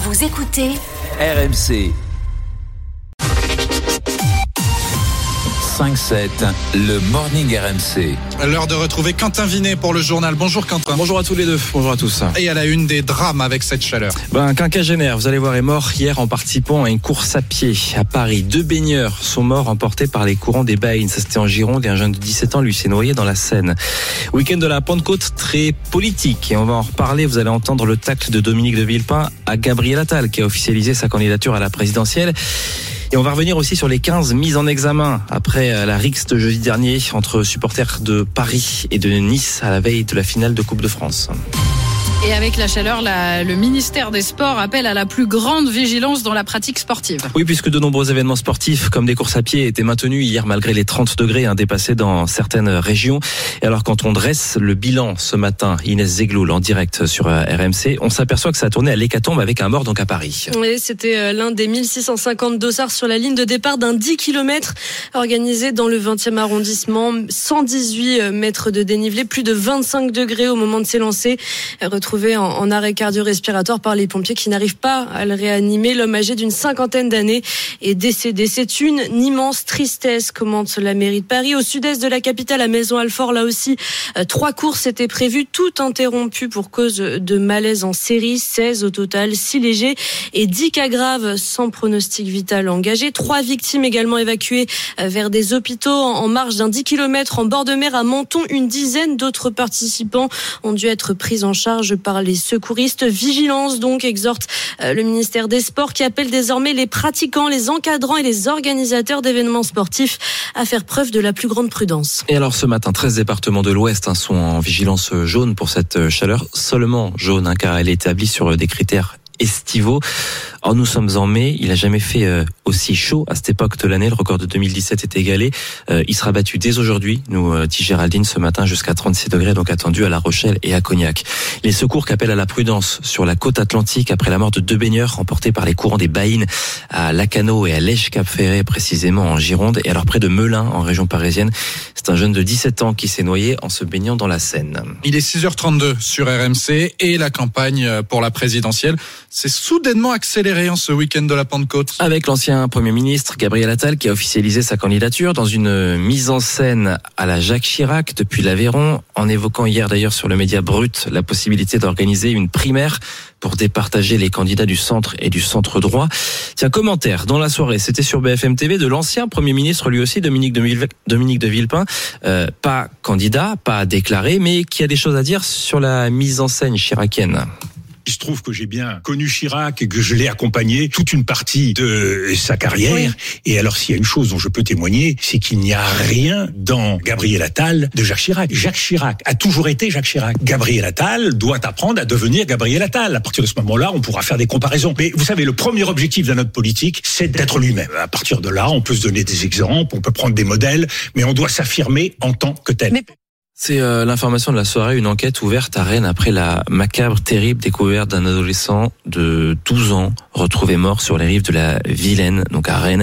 Vous écoutez RMC 5-7, le Morning RMC. L'heure de retrouver Quentin Vinet pour le journal. Bonjour Quentin. Bonjour à tous les deux, bonjour à tous. Et à la une, des drames avec cette chaleur. Un quinquagénaire, vous allez voir, est mort hier en participant à une course à pied à Paris. 2 baigneurs sont morts emportés par les courants des Baïnes. Ça c'était en Gironde et un jeune de 17 ans lui s'est noyé dans la Seine. Week-end de la Pentecôte très politique et on va en reparler. Vous allez entendre le tacle de Dominique de Villepin à Gabriel Attal qui a officialisé sa candidature à la présidentielle. Et on va revenir aussi sur les 15 mises en examen après la rixe de jeudi dernier entre supporters de Paris et de Nice à la veille de la finale de Coupe de France. Et avec la chaleur, le ministère des Sports appelle à la plus grande vigilance dans la pratique sportive. Oui, puisque de nombreux événements sportifs, comme des courses à pied, étaient maintenus hier malgré les 30 degrés dépassés dans certaines régions. Et alors, quand on dresse le bilan ce matin, Inès Zegloul en direct sur RMC, on s'aperçoit que ça a tourné à l'hécatombe avec un mort donc à Paris. Oui, c'était l'un des 1650 dossards sur la ligne de départ d'un 10 km organisé dans le 20e arrondissement. 118 mètres de dénivelé, plus de 25 degrés au moment de s'élancer. Retrouvé en arrêt cardio-respiratoire par les pompiers qui n'arrivent pas à le réanimer. L'homme âgé d'une 50aine d'années est décédé. C'est une immense tristesse, commente la mairie de Paris. Au sud-est de la capitale, à Maison-Alfort, là aussi, 3 courses étaient prévues, toutes interrompues pour cause de malaise en série. 16 au total, 6 légers et 10 cas graves sans pronostic vital engagé. 3 victimes également évacuées vers des hôpitaux en marge d'un 10 km en bord de mer à Menton. Une dizaine d'autres participants ont dû être pris en charge par les secouristes. Vigilance donc, exhorte le ministère des Sports qui appelle désormais les pratiquants, les encadrants et les organisateurs d'événements sportifs à faire preuve de la plus grande prudence. Et alors ce matin, 13 départements de l'Ouest sont en vigilance jaune pour cette chaleur, seulement jaune car elle est établie sur des critères estivaux. Or, nous sommes en mai, il n'a jamais fait aussi chaud à cette époque de l'année. Le record de 2017 est égalé. Il sera battu dès aujourd'hui, nous dit Géraldine, ce matin jusqu'à 36 degrés, donc attendu à La Rochelle et à Cognac. Les secours qu'appellent à la prudence sur la côte atlantique après la mort de 2 baigneurs emportés par les courants des Baïnes à Lacanau et à Lège-Cap-Ferret, précisément en Gironde. Et alors près de Melun, en région parisienne, c'est un jeune de 17 ans qui s'est noyé en se baignant dans la Seine. Il est 6h32 sur RMC et la campagne pour la présidentielle s'est soudainement accélérée en ce week-end de la Pentecôte. Avec l'ancien Premier ministre Gabriel Attal qui a officialisé sa candidature dans une mise en scène à la Jacques Chirac depuis l'Aveyron, en évoquant hier d'ailleurs sur le média Brut la possibilité d'organiser une primaire pour départager les candidats du centre et du centre droit. Tiens, commentaire dans la soirée, c'était sur BFM TV de l'ancien Premier ministre lui aussi, Dominique de Villepin, pas candidat, pas déclaré, mais qui a des choses à dire sur la mise en scène chiracienne. Il se trouve que j'ai bien connu Chirac et que je l'ai accompagné toute une partie de sa carrière. Oui. Et alors, s'il y a une chose dont je peux témoigner, c'est qu'il n'y a rien dans Gabriel Attal de Jacques Chirac. Jacques Chirac a toujours été Jacques Chirac. Gabriel Attal doit apprendre à devenir Gabriel Attal. À partir de ce moment-là, on pourra faire des comparaisons. Mais vous savez, le premier objectif d'un homme politique, c'est d'être lui-même. À partir de là, on peut se donner des exemples, on peut prendre des modèles, mais on doit s'affirmer en tant que tel. C'est l'information de la soirée, une enquête ouverte à Rennes après la macabre, terrible découverte d'un adolescent de 12 ans retrouvé mort sur les rives de la Vilaine, donc à Rennes.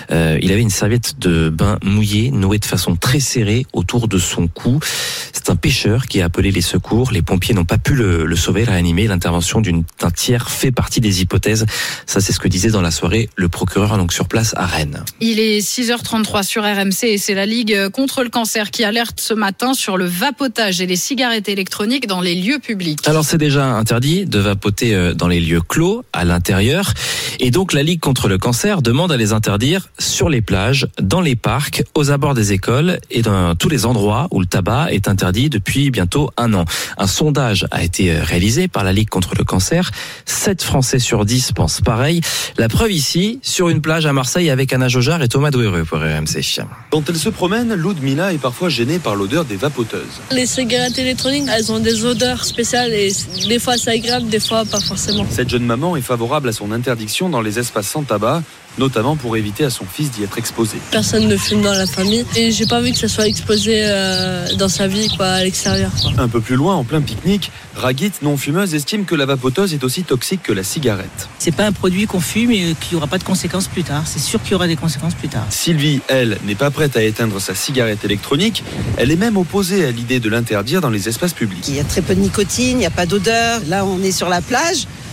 Il avait une serviette de bain mouillée, nouée de façon très serrée autour de son cou. C'est un pêcheur qui a appelé les secours. Les pompiers n'ont pas pu le sauver, le réanimer. L'intervention d'un tiers fait partie des hypothèses. Ça, c'est ce que disait dans la soirée le procureur donc sur place à Rennes. Il est 6h33 sur RMC et c'est la Ligue contre le cancer qui alerte ce matin sur le vapotage et les cigarettes électroniques dans les lieux publics. Alors c'est déjà interdit de vapoter dans les lieux clos, à l'intérieur. Et donc la Ligue contre le cancer demande à les interdire sur les plages, dans les parcs, aux abords des écoles et dans tous les endroits où le tabac est interdit depuis bientôt 1 an. Un sondage a été réalisé par la Ligue contre le cancer. 7 Français sur 10 pensent pareil. La preuve ici, sur une plage à Marseille avec Anna Jojard et Thomas Douéreux pour RMC. Quand elle se promène, Ludmila est parfois gênée par l'odeur des vapoteuses. Les cigarettes électroniques, elles ont des odeurs spéciales et des fois c'est agréable, des fois pas forcément. Cette jeune maman est favorable à son interdiction dans les espaces sans tabac, notamment pour éviter à son fils d'y être exposé. Personne ne fume dans la famille et j'ai pas envie que ça soit exposé dans sa vie, à l'extérieur. Un peu plus loin, en plein pique-nique, Ragit, non-fumeuse, estime que la vapoteuse est aussi toxique que la cigarette. C'est pas un produit qu'on fume et qu'il n'y aura pas de conséquences plus tard. C'est sûr qu'il y aura des conséquences plus tard. Sylvie, elle, n'est pas prête à éteindre sa cigarette électronique. Elle est même opposée à l'idée de l'interdire dans les espaces publics. Il y a très peu de nicotine, il n'y a pas d'odeur. Là, on est sur la plage.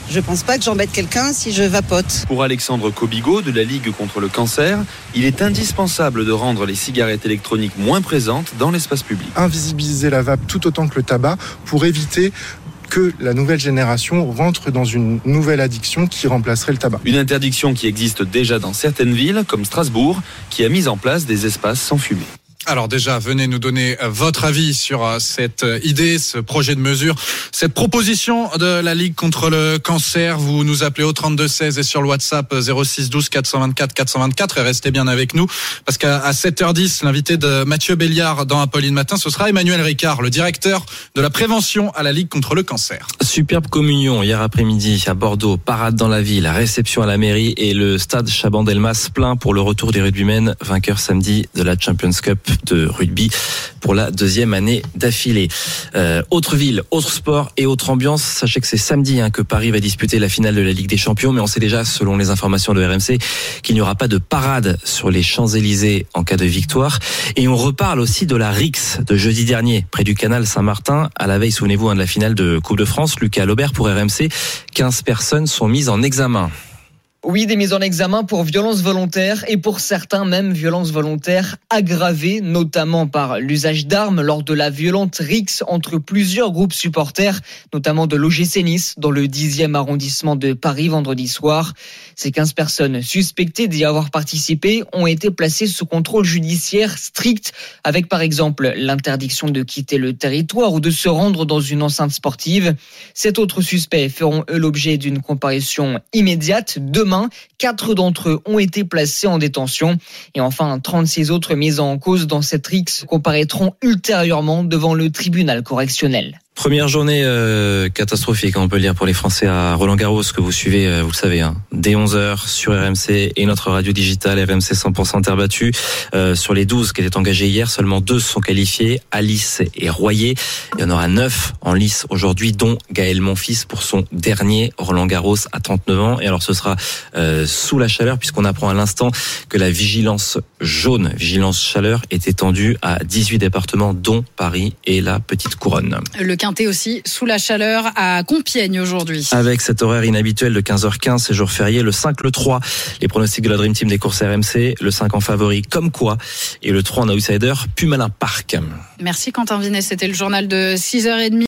Je pense pas que j'embête quelqu'un si je vapote. Pour Alexandre Kobigo de la Ligue contre le cancer, il est indispensable de rendre les cigarettes électroniques moins présentes dans l'espace public. Invisibiliser la vape tout autant que le tabac pour éviter que la nouvelle génération rentre dans une nouvelle addiction qui remplacerait le tabac. Une interdiction qui existe déjà dans certaines villes, comme Strasbourg, qui a mis en place des espaces sans fumée. Alors déjà, venez nous donner votre avis sur cette idée, ce projet de mesure, cette proposition de la Ligue contre le cancer. Vous nous appelez au 3216 et sur le WhatsApp 06 12 424 424 et restez bien avec nous parce qu'à 7h10, l'invité de Mathieu Béliard dans Apolline Matin, ce sera Emmanuel Ricard, le directeur de la prévention à la Ligue contre le cancer. Superbe communion hier après-midi à Bordeaux, parade dans la ville, réception à la mairie et le stade Chaban-Delmas plein pour le retour des rugbymen, vainqueurs samedi de la Champions Cup de rugby pour la deuxième année d'affilée. Autre ville, autre sport et autre ambiance. Sachez que c'est samedi que Paris va disputer la finale de la Ligue des Champions, mais on sait déjà, selon les informations de RMC, qu'il n'y aura pas de parade sur les Champs-Élysées en cas de victoire. Et on reparle aussi de la Rix de jeudi dernier, près du canal Saint-Martin, à la veille, souvenez-vous, de la finale de Coupe de France. Lucas Laubert pour RMC, 15 personnes sont mises en examen. Oui, des mises en examen pour violences volontaires et pour certains même violences volontaires aggravées, notamment par l'usage d'armes lors de la violente rixe entre plusieurs groupes supporters, notamment de l'OGC Nice dans le 10e arrondissement de Paris vendredi soir. Ces 15 personnes suspectées d'y avoir participé ont été placées sous contrôle judiciaire strict avec par exemple l'interdiction de quitter le territoire ou de se rendre dans une enceinte sportive. 7 autres suspects feront eux l'objet d'une comparution immédiate demain. 4 d'entre eux ont été placés en détention. Et enfin, 36 autres mis en cause dans cette rixe comparaîtront ultérieurement devant le tribunal correctionnel. Première journée catastrophique, on peut le dire, pour les Français à Roland-Garros, que vous suivez, vous le savez, dès 11h sur RMC et notre radio digitale RMC 100% terre battue. Sur les 12 qui étaient engagés hier, seulement 2 sont qualifiés, Alice et Royer. Il y en aura 9 en lice aujourd'hui, dont Gaël Monfils pour son dernier Roland-Garros à 39 ans. Et alors ce sera sous la chaleur, puisqu'on apprend à l'instant que la vigilance jaune, vigilance chaleur, est étendue à 18 départements, dont Paris et la Petite Couronne. Le Quintet aussi sous la chaleur à Compiègne aujourd'hui. Avec cet horaire inhabituel de 15h15, c'est jour férié, le 5, le 3, les pronostics de la Dream Team des courses RMC, le 5 en favori comme quoi, et le 3 en outsider, Pumalin Park. Merci Quentin Vinet, c'était le journal de 6h30.